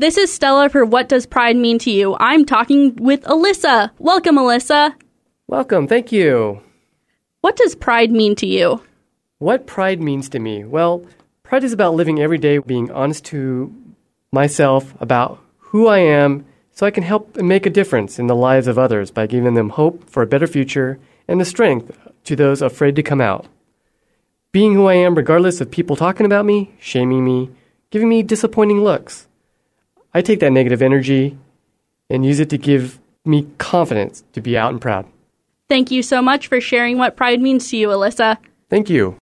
This is Stella for What Does Pride Mean to You? I'm talking with Alyssa. Welcome, Alyssa. Welcome, thank you. What does pride mean to you? What pride means to me? Well, pride is about living every day being honest to myself about who I am so I can help and make a difference in the lives of others by giving them hope for a better future and the strength to those afraid to come out. Being who I am regardless of people talking about me, shaming me, giving me disappointing looks. I take that negative energy and use it to give me confidence to be out and proud. Thank you so much for sharing what pride means to you, Alyssa. Thank you.